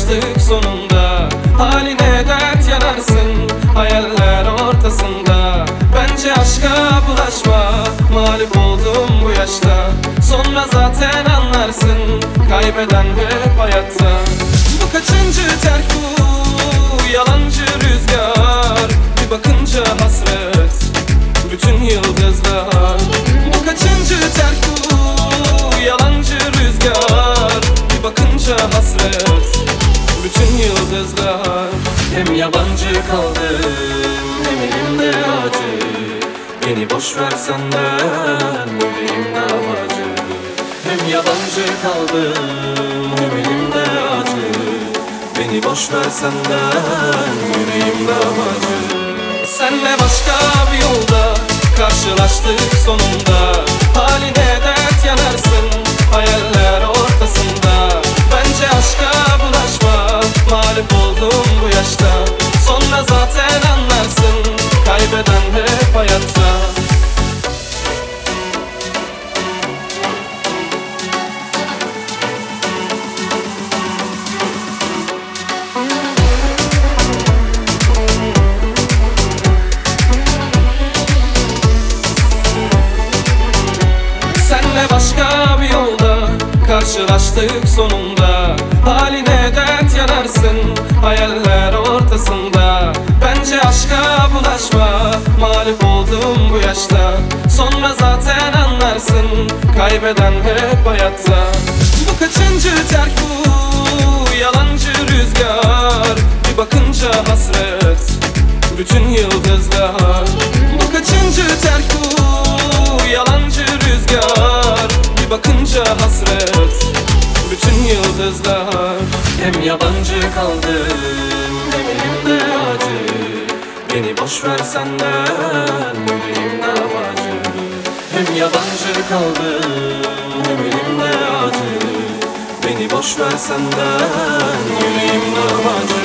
Karşılaştık sonunda, haline dert yanarsın hayaller ortasında. Bence aşka bulaşma, mağlup oldum bu yaşta. Sonra zaten anlarsın, kaybeden hep hayatta. Bu kaçıncı terk, bu yalancı rüzgar. Bir bakınca hasret, bütün yıldızlar. Bu kaçıncı terk, bu yalancı rüzgar. Bir bakınca hasret, bütün yıldızlar. Hem yabancı kaldım, hem elimde acı. Beni boş versen de yüreğim davacı. Hem yabancı kaldım, hem elimde acı. Beni boş versen de yüreğim davacı. Senle başka bir yolda karşılaştık sonunda. Haline dert yanarsın hayaller ortasında. Bence aşka bulaşma, mağlup oldum bu yaşta. Sonra zaten anlarsın, kaybeden hep hayatta. Senle başka bir yolda karşılaştık sonunda. Haline dert yanarsın hayaller ortasında. Bence aşka bulaşma, mağlup oldum bu yaşta. Sonra zaten anlarsın, kaybeden hep hayatta. Bu kaçıncı terk, bu yalancı rüzgar. Bir bakınca hasret, bütün yıldızlar. Bu kaçıncı terk, bu yalancı rüzgar. Bir bakınca hasret, bütün yıldızlar. Hem yabancı kaldım, hem elimde acı. Beni boş versen de yüreğim davacı. Hem yabancı kaldım, hem elimde acı. Beni boş versen de yüreğim davacı.